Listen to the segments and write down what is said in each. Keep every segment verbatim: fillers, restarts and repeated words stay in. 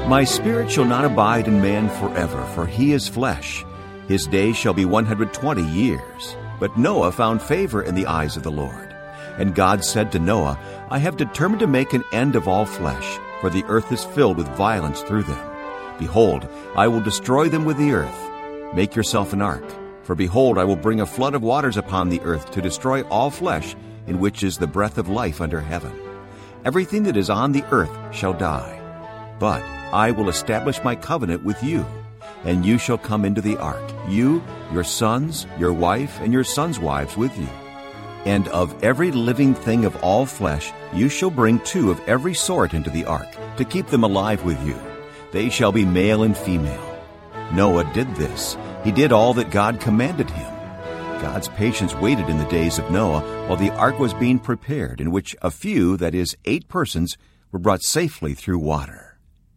My spirit shall not abide in man forever, for he is flesh. His days shall be one hundred twenty years. But Noah found favor in the eyes of the Lord. And God said to Noah, I have determined to make an end of all flesh, for the earth is filled with violence through them. Behold, I will destroy them with the earth. Make yourself an ark. For behold, I will bring a flood of waters upon the earth to destroy all flesh, in which is the breath of life under heaven. Everything that is on the earth shall die. But I will establish my covenant with you, and you shall come into the ark, you, your sons, your wife, and your sons' wives with you. And of every living thing of all flesh you shall bring two of every sort into the ark, to keep them alive with you. They shall be male and female. Noah did this. He did all that God commanded him. God's patience waited in the days of Noah while the ark was being prepared, in which a few, that is, eight persons, were brought safely through water.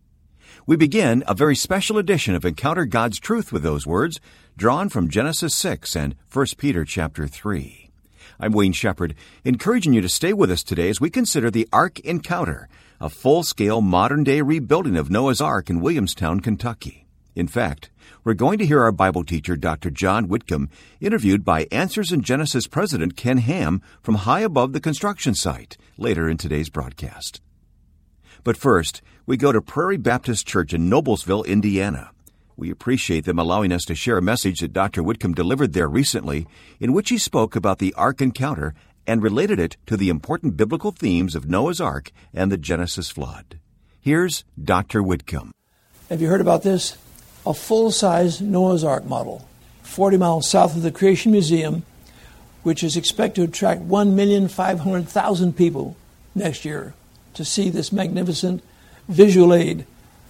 We begin a very special edition of Encounter God's Truth with those words, drawn from Genesis six and First Peter chapter three. I'm Wayne Shepherd, encouraging you to stay with us today as we consider the Ark Encounter, a full-scale modern-day rebuilding of Noah's Ark in Williamstown, Kentucky. In fact, we're going to hear our Bible teacher, Doctor John Whitcomb, interviewed by Answers in Genesis President Ken Ham from high above the construction site later in today's broadcast. But first, we go to Prairie Baptist Church in Noblesville, Indiana. We appreciate them allowing us to share a message that Doctor Whitcomb delivered there recently, in which he spoke about the Ark Encounter and related it to the important biblical themes of Noah's Ark and the Genesis flood. Here's Doctor Whitcomb. Have you heard about this? A full-size Noah's Ark model, forty miles south of the Creation Museum, which is expected to attract one million five hundred thousand people next year to see this magnificent visual aid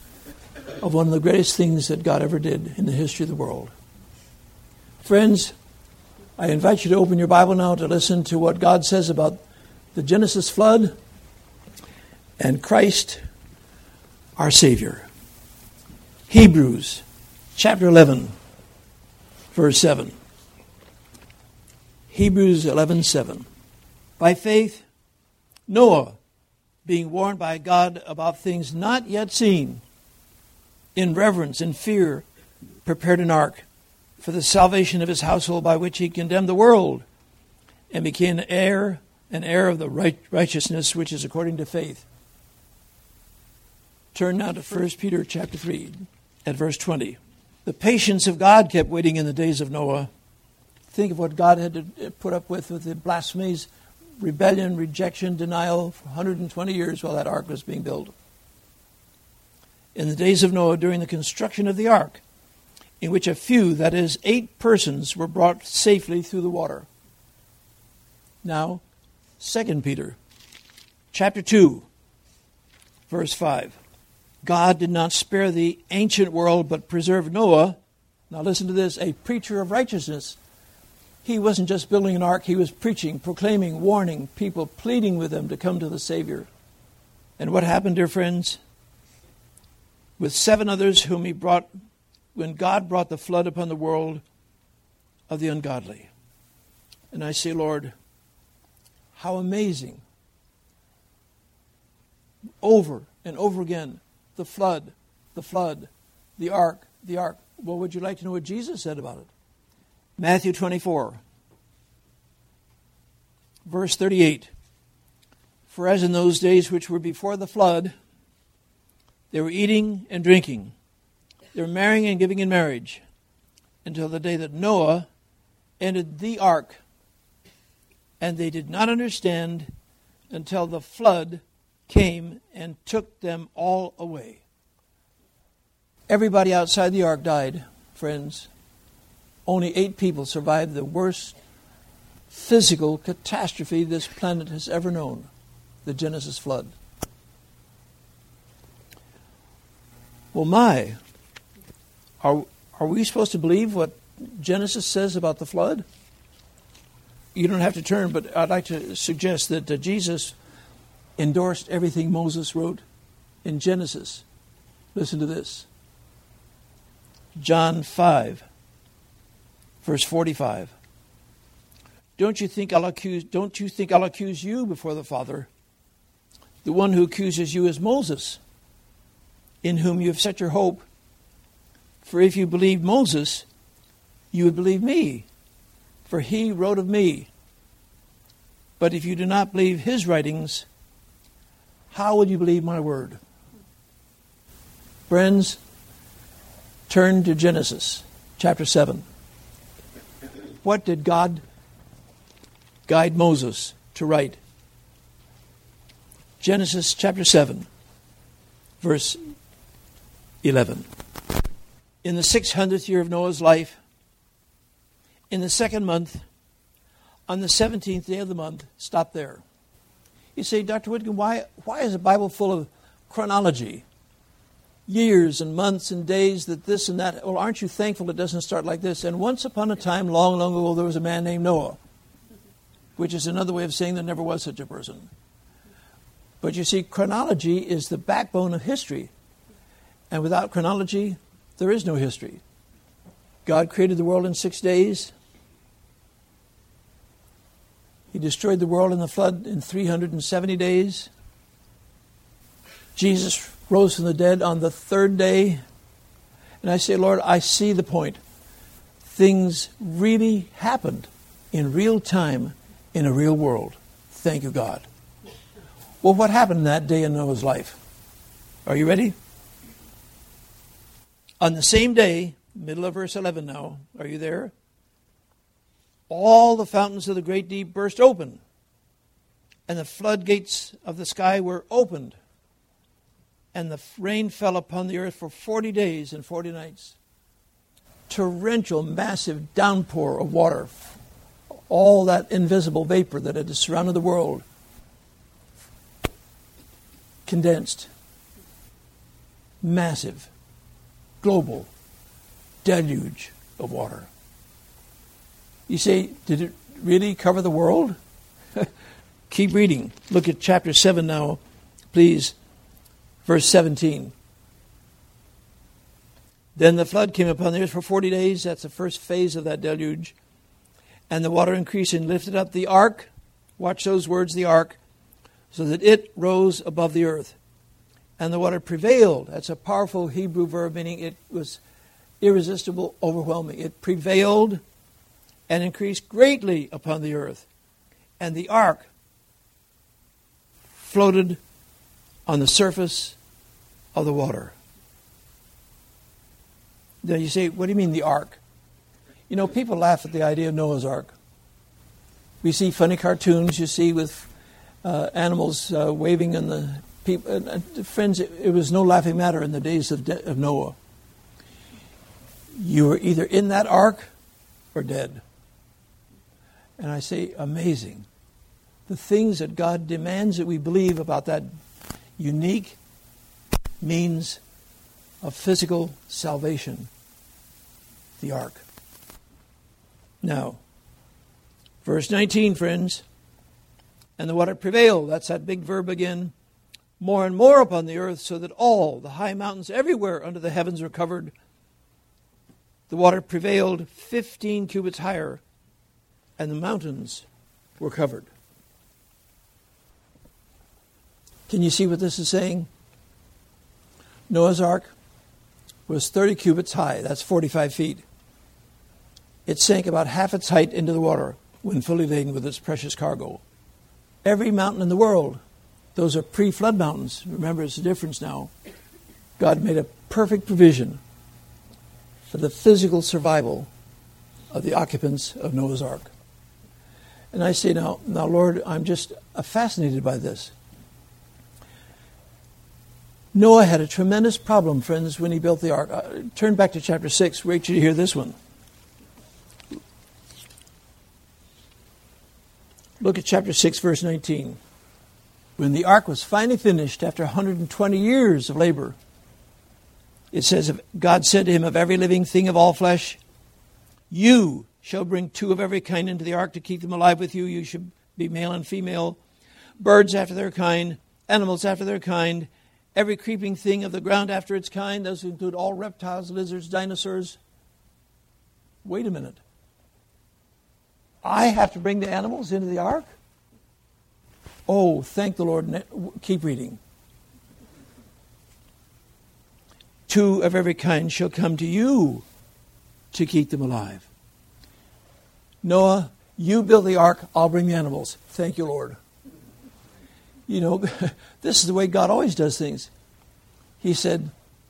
of one of the greatest things that God ever did in the history of the world. Friends, I invite you to open your Bible now to listen to what God says about the Genesis flood and Christ, our Savior. Hebrews chapter eleven, verse seven. Hebrews eleven seven. By faith, Noah, being warned by God about things not yet seen, in reverence and fear, prepared an ark for the salvation of his household, by which he condemned the world and became an heir, an heir of the right, righteousness which is according to faith. Turn now to First Peter chapter three at verse twenty. The patience of God kept waiting in the days of Noah. Think of what God had to put up with with the blasphemies, rebellion, rejection, denial for one hundred twenty years while that ark was being built. In the days of Noah, during the construction of the ark, in which a few, that is, eight persons, were brought safely through the water. Now, Second Peter chapter two, verse five. God did not spare the ancient world, but preserved Noah. Now listen to this, a preacher of righteousness. He wasn't just building an ark, he was preaching, proclaiming, warning people, pleading with them to come to the Savior. And what happened, dear friends? With seven others whom he brought, when God brought the flood upon the world of the ungodly. And I say, Lord, how amazing. Over and over again, the flood, the flood, the ark, the ark. Well, would you like to know what Jesus said about it? Matthew twenty-four, verse thirty-eight. For as in those days which were before the flood, they were eating and drinking, they were marrying and giving in marriage, until the day that Noah entered the ark, and they did not understand until the flood came and took them all away. Everybody outside the ark died, friends. Only eight people survived the worst physical catastrophe this planet has ever known, the Genesis flood. Well, my, are, are we supposed to believe what Genesis says about the flood? You don't have to turn, but I'd like to suggest that uh, Jesus endorsed everything Moses wrote in Genesis. Listen to this. John five, verse forty-five. Don't you think I'll accuse, don't you think I'll accuse you before the Father? The one who accuses you is Moses, in whom you have set your hope. For if you believed Moses, you would believe me, for he wrote of me. But if you do not believe his writings, how will you believe my word? Friends, turn to Genesis chapter seven. What did God guide Moses to write? Genesis chapter seven, verse eleven. In the six hundredth year of Noah's life, in the second month, on the seventeenth day of the month, stop there. You say, Doctor Whitcomb, why, why is the Bible full of chronology? Years and months and days that this and that. Well, aren't you thankful it doesn't start like this? And once upon a time, long, long ago, there was a man named Noah, which is another way of saying there never was such a person. But you see, chronology is the backbone of history. And without chronology, there is no history. God created the world in six days. He destroyed the world in the flood in three hundred seventy days. Jesus rose from the dead on the third day. And I say, Lord, I see the point. Things really happened in real time in a real world. Thank you, God. Well, what happened that day in Noah's life? Are you ready? On the same day, middle of verse eleven now, are you there? All the fountains of the great deep burst open, and the floodgates of the sky were opened, and the rain fell upon the earth for forty days and forty nights. Torrential, massive downpour of water. All that invisible vapor that had surrounded the world condensed. Massive, global deluge of water. You say, did it really cover the world? Keep reading. Look at chapter seven now, please. Verse seventeen. Then the flood came upon the earth for forty days. That's the first phase of that deluge. And the water increased and lifted up the ark. Watch those words, the ark. So that it rose above the earth. And the water prevailed. That's a powerful Hebrew verb, meaning it was irresistible, overwhelming. It prevailed and increased greatly upon the earth. And the ark floated on the surface of the water. Now you say, what do you mean the ark? You know, people laugh at the idea of Noah's Ark. We see funny cartoons, you see, with uh, animals uh, waving in the people. Uh, friends, it, it was no laughing matter in the days of, de- of Noah. You were either in that ark or dead. And I say, amazing. The things that God demands that we believe about that unique means of physical salvation, the ark. Now, verse nineteen, friends, and the water prevailed, that's that big verb again, more and more upon the earth, so that all the high mountains everywhere under the heavens were covered. The water prevailed fifteen cubits higher, and the mountains were covered. Can you see what this is saying? Noah's Ark was thirty cubits high. That's forty-five feet. It sank about half its height into the water when fully laden with its precious cargo. Every mountain in the world, those are pre-flood mountains. Remember, it's the difference now. God made a perfect provision for the physical survival of the occupants of Noah's Ark. And I say, now, now, Lord, I'm just fascinated by this. Noah had a tremendous problem, friends, when he built the ark. Uh, turn back to chapter six. Wait till you hear this one. Look at chapter six, verse nineteen. When the ark was finally finished after one hundred twenty years of labor, it says, God said to him, of every living thing of all flesh, you shall bring two of every kind into the ark to keep them alive with you. You should be male and female, birds after their kind, animals after their kind, every creeping thing of the ground after its kind. Those include all reptiles, lizards, dinosaurs. Wait a minute. I have to bring the animals into the ark? Oh, thank the Lord. Keep reading. two of every kind shall come to you to keep them alive. Noah, you build the ark, I'll bring the animals. Thank you, Lord. You know, this is the way God always does things. He said,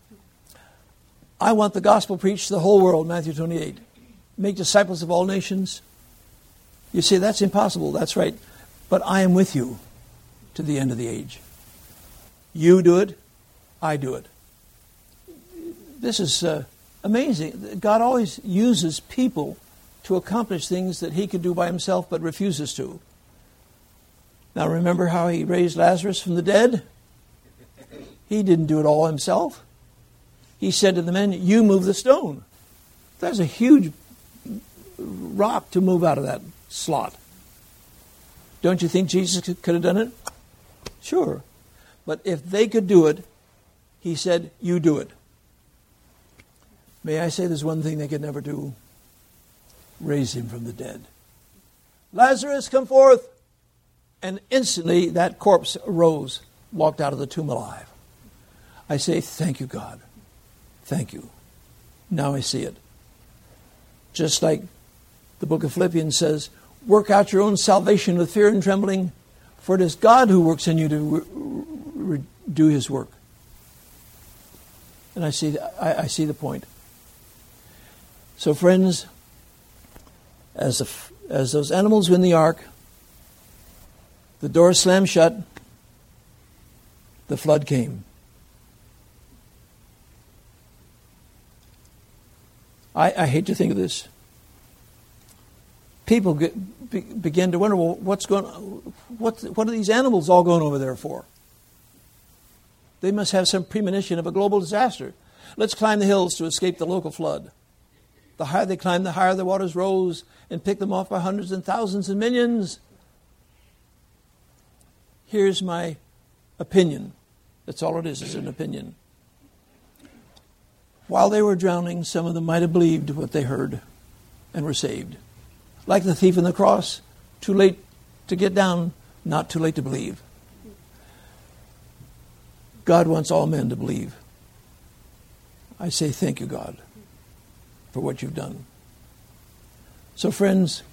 I want the gospel preached to the whole world, Matthew twenty-eight. Make disciples of all nations. You say, that's impossible. That's right. But I am with you to the end of the age. You do it, I do it. This is uh, amazing. God always uses people to accomplish things that he could do by himself but refuses to. Now remember how he raised Lazarus from the dead? He didn't do it all himself. He said to the men, you move the stone. That's a huge rock to move out of that slot. Don't you think Jesus could have done it? Sure. But if they could do it, he said, you do it. May I say there's one thing they could never do? Raise him from the dead. Lazarus, come forth. And instantly that corpse arose, walked out of the tomb alive. I say, thank you, God. Thank you. Now I see it. Just like the book of Philippians says, work out your own salvation with fear and trembling, for it is God who works in you to re- re- do his work. And I see, I, I see the point. So friends, as, the, as those animals were in the ark, the door slammed shut, the flood came. I, I hate to think of this. People get, be, begin to wonder, well, what's going, what, what are these animals all going over there for? They must have some premonition of a global disaster. Let's climb the hills to escape the local flood. The higher they climbed, the higher the waters rose and picked them off by hundreds and thousands and millions. Here's my opinion. That's all it is, it's an opinion. While they were drowning, some of them might have believed what they heard and were saved. Like the thief on the cross, too late to get down, not too late to believe. God wants all men to believe. I say thank you, God, for what you've done. So friends,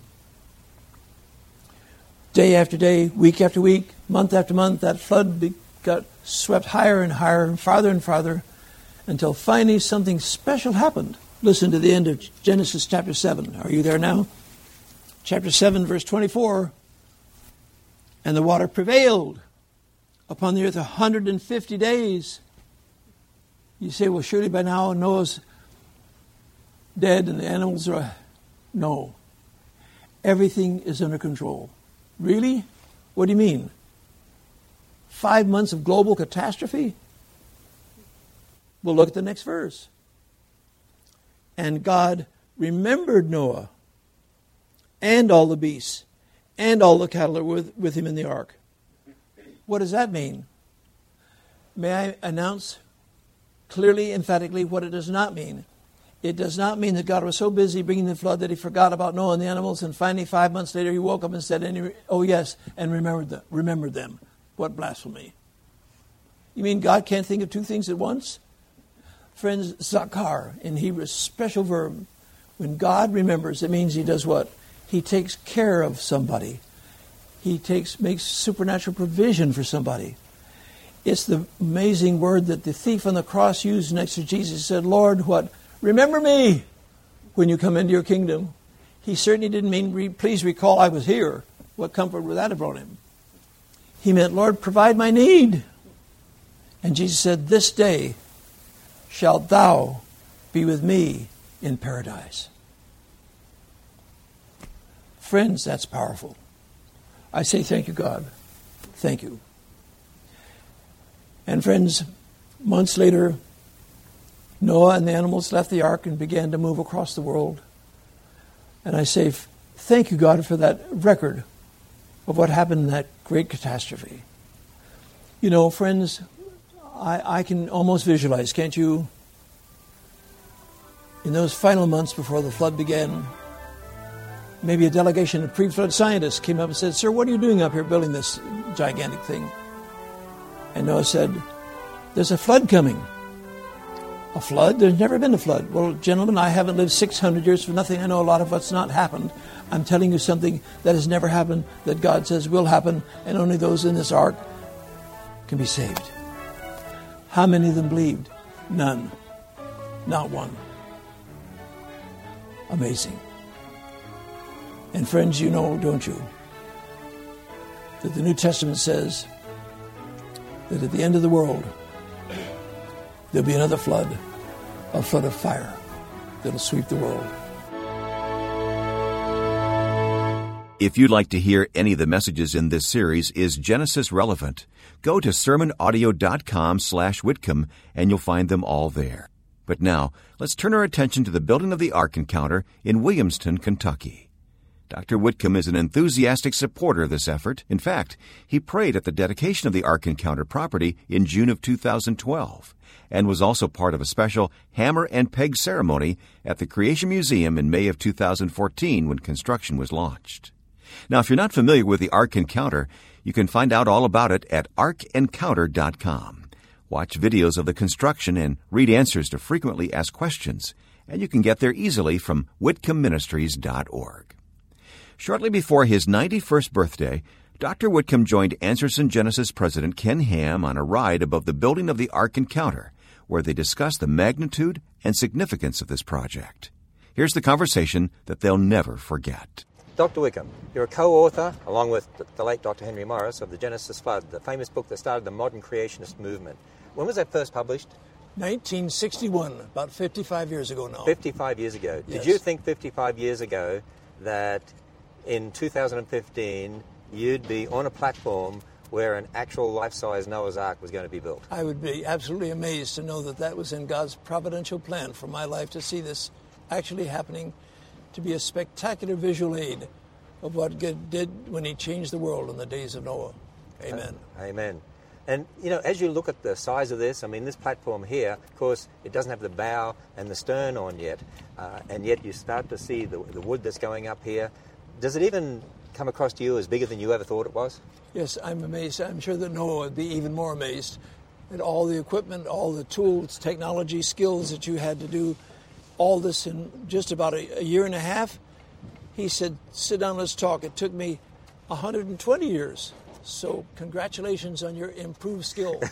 day after day, week after week, month after month, that flood be, got swept higher and higher and farther and farther until finally something special happened. Listen to the end of Genesis chapter seven. Are you there now? Chapter seven, verse twenty-four. And the water prevailed upon the earth one hundred fifty days. You say, well, surely by now Noah's dead and the animals are... No. Everything is under control. Really? What do you mean? Five months of global catastrophe? Well, look at the next verse. And God remembered Noah and all the beasts and all the cattle that were with, with him in the ark. What does that mean? May I announce clearly, emphatically, what it does not mean? It does not mean that God was so busy bringing the flood that he forgot about Noah and the animals, and finally five months later he woke up and said, oh yes, and remembered them. Remembered them. What blasphemy. You mean God can't think of two things at once? Friends, zakar in Hebrew is a special verb. When God remembers, it means he does what? He takes care of somebody. He takes makes supernatural provision for somebody. It's the amazing word that the thief on the cross used next to Jesus. He said, Lord, what? Remember me when you come into your kingdom. He certainly didn't mean, please recall I was here. What comfort would that have brought him? He meant, Lord, provide my need. And Jesus said, this day shalt thou be with me in paradise. Friends, that's powerful. I say thank you, God. Thank you. And friends, months later, Noah and the animals left the ark and began to move across the world. And I say, thank you, God, for that record of what happened in that great catastrophe. You know, friends, I, I can almost visualize, can't you? In those final months before the flood began, maybe a delegation of pre-flood scientists came up and said, sir, what are you doing up here building this gigantic thing? And Noah said, there's a flood coming. A flood? There's never been a flood. Well, gentlemen, I haven't lived six hundred years for nothing. I know a lot of what's not happened. I'm telling you something that has never happened, that God says will happen, and only those in this ark can be saved. How many of them believed? None. Not one. Amazing. And friends, you know, don't you, that the New Testament says that at the end of the world, there'll be another flood, a flood of fire that'll sweep the world. If you'd like to hear any of the messages in this series, Is Genesis Relevant? Go to sermon audio dot com slash Whitcomb and you'll find them all there. But now, let's turn our attention to the building of the Ark Encounter in Williamston, Kentucky. Doctor Whitcomb is an enthusiastic supporter of this effort. In fact, he prayed at the dedication of the Ark Encounter property in June of two thousand twelve and was also part of a special hammer and peg ceremony at the Creation Museum in May of two thousand fourteen when construction was launched. Now, if you're not familiar with the Ark Encounter, you can find out all about it at ark encounter dot com. Watch videos of the construction and read answers to frequently asked questions, and you can get there easily from whitcomb ministries dot org. Shortly before his ninety-first birthday, Doctor Whitcomb joined Answerson Genesis President Ken Ham on a ride above the building of the Ark Encounter, where they discussed the magnitude and significance of this project. Here's the conversation that they'll never forget. Doctor Whitcomb, you're a co-author, along with the late Doctor Henry Morris, of The Genesis Flood, the famous book that started the modern creationist movement. When was that first published? nineteen sixty-one, about fifty-five years ago now. fifty-five years ago. Yes. Did you think fifty-five years ago that in two thousand fifteen you'd be on a platform where an actual life-size Noah's Ark was going to be built? I would be absolutely amazed to know that that was in God's providential plan for my life, to see this actually happening, to be a spectacular visual aid of what God did when he changed the world in the days of Noah. Amen. Uh, amen. And, you know, as you look at the size of this, I mean, this platform here, of course, it doesn't have the bow and the stern on yet, uh, and yet you start to see the, the wood that's going up here. Does it even come across to you as bigger than you ever thought it was? Yes, I'm amazed. I'm sure that Noah would be even more amazed at all the equipment, all the tools, technology, skills that you had to do all this in just about a, a year and a half. He said, sit down, let's talk. It took me one hundred twenty years. So congratulations on your improved skill.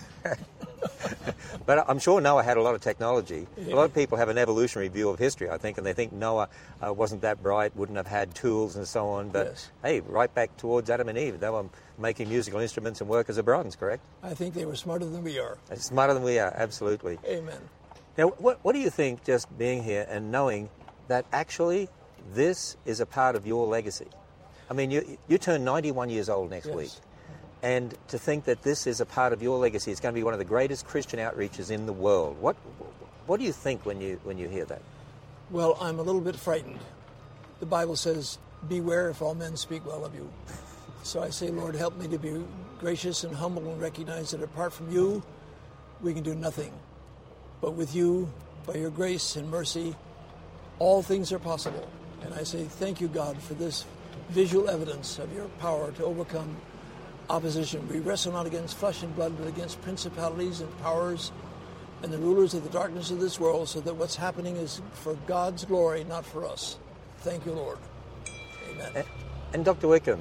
But I'm sure Noah had a lot of technology. A lot of people have an evolutionary view of history, I think, and they think Noah uh, wasn't that bright, wouldn't have had tools and so on. But yes. Hey, right back towards Adam and Eve, they were making musical instruments and workers of bronze, correct? I think they were smarter than we are. Smarter than we are, absolutely. Amen. Now, what, what do you think, just being here and knowing that actually this is a part of your legacy? I mean, you, you turn ninety-one years old next yes. week. And to think that this is a part of your legacy, it's going to be one of the greatest Christian outreaches in the world. What what do you think when you when you hear that? Well, I'm a little bit frightened. The Bible says, beware if all men speak well of you. So I say, Lord, help me to be gracious and humble and recognize that apart from you, we can do nothing. But with you, by your grace and mercy, all things are possible. And I say, thank you, God, for this visual evidence of your power to overcome opposition. We wrestle not against flesh and blood, but against principalities and powers and the rulers of the darkness of this world, so that what's happening is for God's glory, not for us. Thank you, Lord. Amen. And, and Doctor Whitcomb,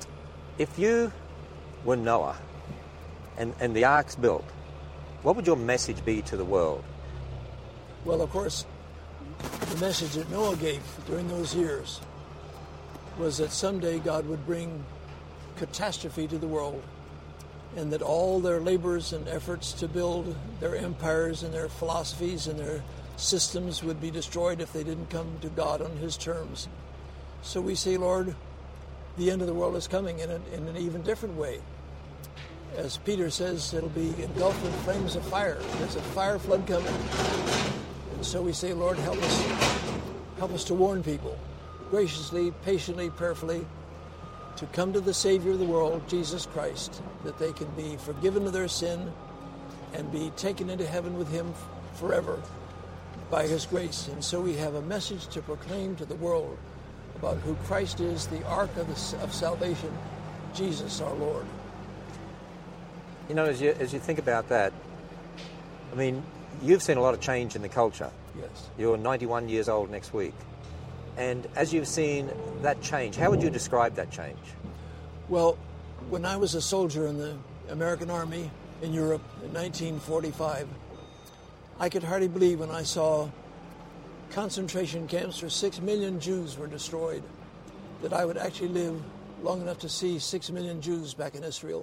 if you were Noah and, and the ark's built, what would your message be to the world? Well, of course, the message that Noah gave during those years was that someday God would bring catastrophe to the world, and that all their labors and efforts to build their empires and their philosophies and their systems would be destroyed if they didn't come to God on his terms. So we say, Lord, the end of the world is coming in, a, in an even different way. As Peter says, it'll be engulfed in flames of fire. There's a fire flood coming. And so we say, Lord, help us, help us to warn people, graciously, patiently, prayerfully, to come to the Savior of the world, Jesus Christ, that they can be forgiven of their sin and be taken into heaven with him forever by his grace. And so we have a message to proclaim to the world about who Christ is, the ark of, the, of salvation, Jesus our Lord. You know, as you, as you think about that, I mean, you've seen a lot of change in the culture. Yes. You're ninety-one years old next week. And as you've seen that change, how would you describe that change? Well, when I was a soldier in the American Army in Europe in nineteen forty-five, I could hardly believe when I saw concentration camps where six million Jews were destroyed, that I would actually live long enough to see six million Jews back in Israel.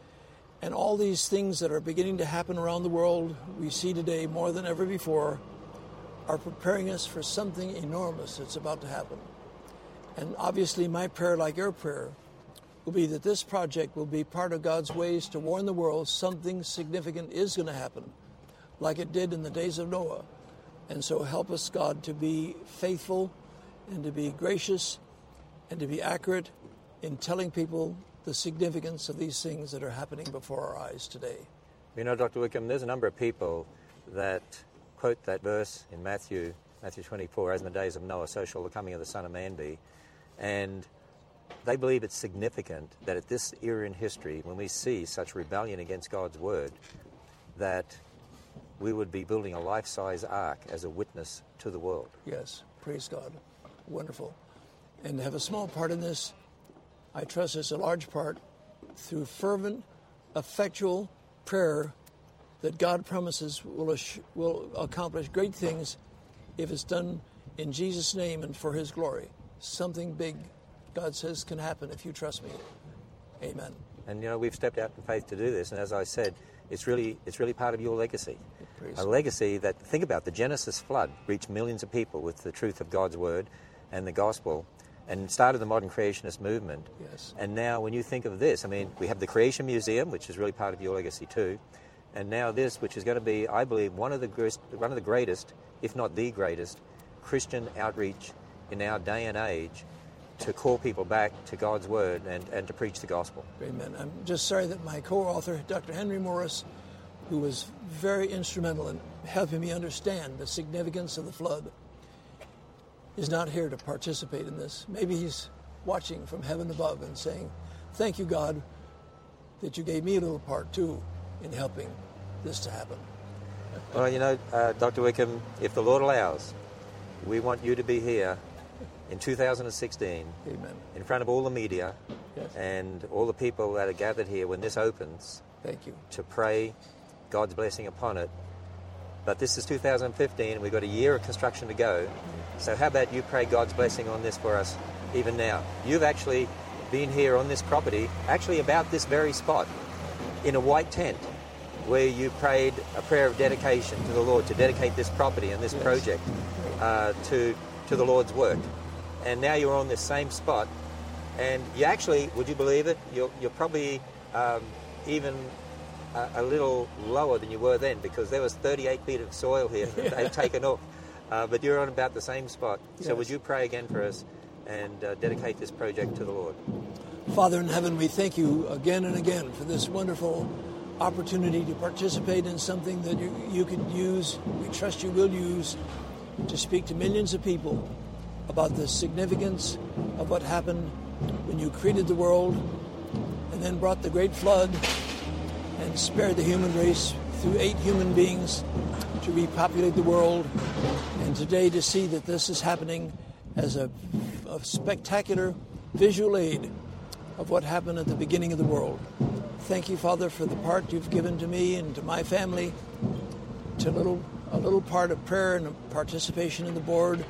And all these things that are beginning to happen around the world, we see today more than ever before, are preparing us for something enormous that's about to happen. And obviously my prayer, like your prayer, will be that this project will be part of God's ways to warn the world something significant is going to happen, like it did in the days of Noah. And so help us, God, to be faithful and to be gracious and to be accurate in telling people the significance of these things that are happening before our eyes today. You know, Doctor Wickham, there's a number of people that quote that verse in Matthew, Matthew twenty-four, as in the days of Noah, so shall the coming of the Son of Man be. And they believe it's significant that at this era in history, when we see such rebellion against God's word, that we would be building a life-size ark as a witness to the world. Yes, praise God. Wonderful. And to have a small part in this, I trust it's a large part, through fervent, effectual prayer that God promises will, will accomplish great things if it's done in Jesus' name and for his glory. Something big, God says, can happen if you trust me. Amen. And, you know, we've stepped out in faith to do this, and as I said, it's really it's really part of your legacy. Praise a legacy that, think about, the Genesis flood reached millions of people with the truth of God's word and the gospel, and started the modern creationist movement. Yes. And now when you think of this, I mean, we have the Creation Museum, which is really part of your legacy too, and now this, which is going to be, I believe, one of the greatest, one of the greatest, if not the greatest, Christian outreach in our day and age to call people back to God's word and, and to preach the gospel. Amen. I'm just sorry that my co-author, Doctor Henry Morris, who was very instrumental in helping me understand the significance of the flood, is not here to participate in this. Maybe he's watching from heaven above and saying, thank you, God, that you gave me a little part, too, in helping this to happen. Well, you know, uh, Doctor Wickham, if the Lord allows, we want you to be here in two thousand sixteen, Amen. In front of all the media, yes. and all the people that are gathered here when this opens. Thank you. To pray God's blessing upon it. But this is two thousand fifteen, and we've got a year of construction to go. So how about you pray God's blessing on this for us even now? You've actually been here on this property, actually about this very spot, in a white tent, where you prayed a prayer of dedication to the Lord, to dedicate this property and this yes. project uh, to, to the Lord's work. And now you're on this same spot, and you actually, would you believe it, you're, you're probably um, even a, a little lower than you were then, because there was thirty-eight feet of soil here that they've taken off. Uh, but you're on about the same spot. Yes. So would you pray again for us and uh, dedicate this project to the Lord? Father in heaven, we thank you again and again for this wonderful opportunity to participate in something that you, you could use, we trust you will use, to speak to millions of people about the significance of what happened when you created the world and then brought the great flood and spared the human race through eight human beings to repopulate the world, and today to see that this is happening as a, a spectacular visual aid of what happened at the beginning of the world. Thank you, Father, for the part you've given to me and to my family, to a little, a little part of prayer and participation in the board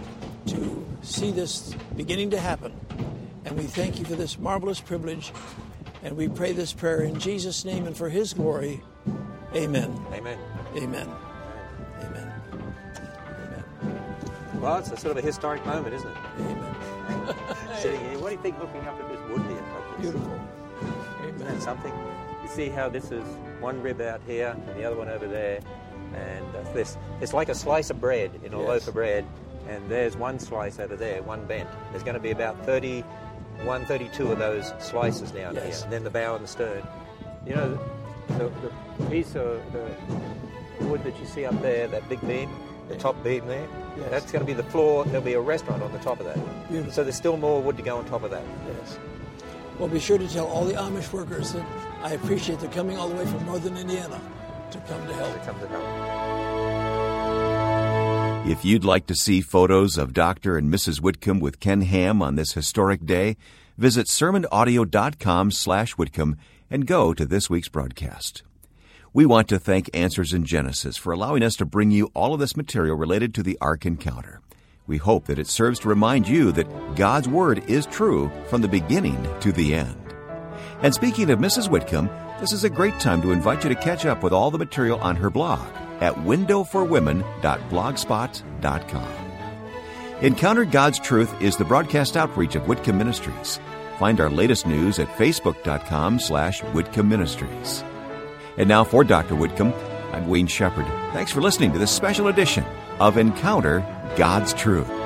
to see this beginning to happen. And we thank you for this marvelous privilege, and we pray this prayer in Jesus' name and for his glory. Amen. Amen. Amen. Amen. Amen. Well, it's a sort of a historic moment, isn't it? Amen. Sitting here. What do you think looking up at this wood here? Like this? Beautiful. Isn't Amen. that something? You see how this is one rib out here and the other one over there, and uh, this it's like a slice of bread in a Yes. loaf of bread, and there's one slice over there, one bent. There's going to be about thirty-one, thirty-two of those slices down Yes. here, and then the bow and the stern. You know, the, the piece of the wood that you see up there, that big beam, the top beam there, Yes. that's going to be the floor. There'll be a restaurant on the top of that. Beautiful. So there's still more wood to go on top of that. Yes. Well, be sure to tell all the Amish workers that I appreciate their coming all the way from northern Indiana to come to help. To come to help. If you'd like to see photos of Doctor and Missus Whitcomb with Ken Ham on this historic day, visit sermonaudio.com slash Whitcomb and go to this week's broadcast. We want to thank Answers in Genesis for allowing us to bring you all of this material related to the Ark encounter. We hope that it serves to remind you that God's Word is true from the beginning to the end. And speaking of Missus Whitcomb, this is a great time to invite you to catch up with all the material on her blog at window for women dot blogspot dot com. Encounter God's Truth is the broadcast outreach of Whitcomb Ministries. Find our latest news at facebook.com slash Whitcomb Ministries. And now for Doctor Whitcomb, I'm Wayne Shepherd. Thanks for listening to this special edition of Encounter God's Truth.